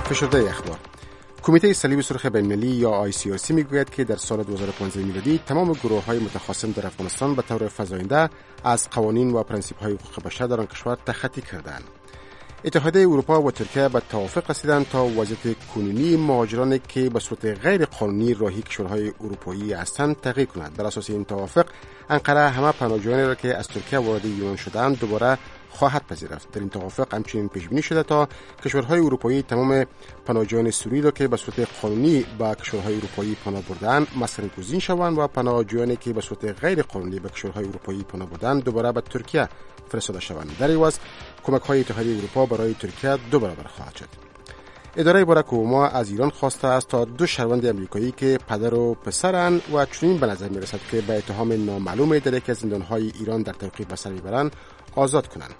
فشرده اخبار. کمیته صلیب سرخ بین‌المللی یا ICRC میگوید که در سال 2015 میلادی تمام گروه‌های متخاصم در افغانستان به طور فزاینده از قوانین و پرانسیب‌های حقوق بشر در آن کشور تخطی کردند. اتحادیه اروپا و ترکیه به توافق رسیدند تا وضعیت کنونی مهاجرانی که به صورت غیر قانونی راهی کشورهای اروپایی هستند تغییر کند. بر اساس این توافق انقره همه پناهجویانی را که از ترکیه وارد یونان شدند دوباره خواهد پذیرفت. در این توافق همچنین پیش بینی شده تا کشورهای اروپایی تمام پناهجویان سوری را که به صورت قانونی به کشورهای اروپایی پناه بردند مسکن گزین شوند و پناهجویانی که به صورت غیر قانونی به کشورهای اروپایی پناه بردند دوباره به ترکیه فرستاده شوند. در عوض کمک‌های اتحادیه اروپا برای ترکیه 2 برابر خواهد شد. اداره باراک اوباما از ایران خواسته است تا 2 شهروند آمریکایی که پدر و پسرند و چنین به نظر می‌رسد که به اتهام نامعلوم در یکی از زندان‌های ایران در توقیف به سر می‌برند آزاد کنند.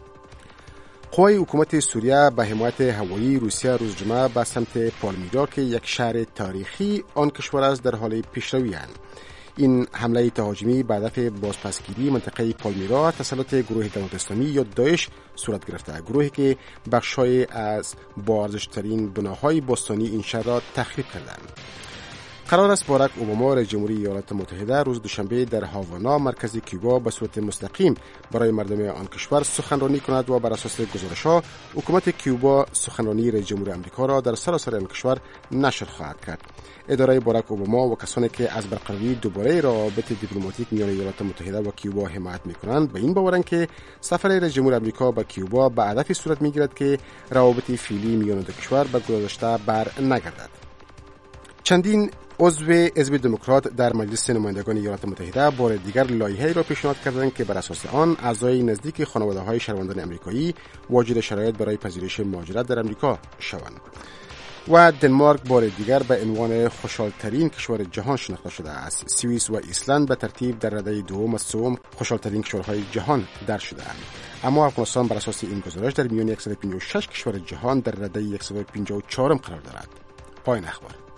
قوای حکومت سوریه به حمایت هوایی روسیه روز جمعه به سمت پالمیرا که یک شهر تاریخی آن کشور است در حال پیشروی است. این حمله تهاجمی به هدف بازپسگیری منطقه پالمیرا تسلط گروه دولت اسلامی یا داعش صورت گرفته، گروهی که بخشای از با ارزش‌ترین بناهای باستانی این شهر را تخریب کردند. قرار است باراک اوباما رئیس جمهوری ایالات متحده روز دوشنبه در هاوانا مرکز کیوبا به صورت مستقیم برای مردم آن کشور سخنرانی کند و بر اساس گزارش‌ها حکومت کیوبا سخنرانی رئیس جمهور آمریکا را در سراسر آن کشور نشر خواهد کرد. اداره باراک اوباما و کسانی که از برقراری دوباره روابط دیپلماتیک میان ایالات متحده و کیوبا حمایت می‌کنند به این باورند که سفر رئیس جمهور آمریکا به کیوبا به هدف صورت می‌گیرد که روابط فعلی میان دو کشور به گذشته بر نگردد. چندین عضو حزب دموکرات در مجلس نمایندگان ایالات متحده بار دیگر لایحه‌ای را پیشنهاد کردند که بر اساس آن اعضای نزدیک خانواده‌های شهروندان آمریکایی واجد شرایط برای پذیرش مهاجرت در آمریکا شوند. و دنمارک بار دیگر به عنوان خوشحال‌ترین کشور جهان شناخته شده است. سوئیس و ایسلند به ترتیب در رده دوم و سوم خوشحال‌ترین کشورهای جهان در شده‌اند. اما افغانستان بر اساس این گزارش در میان 156 کشور جهان در رده 154 قرار دارد. پایان اخبار.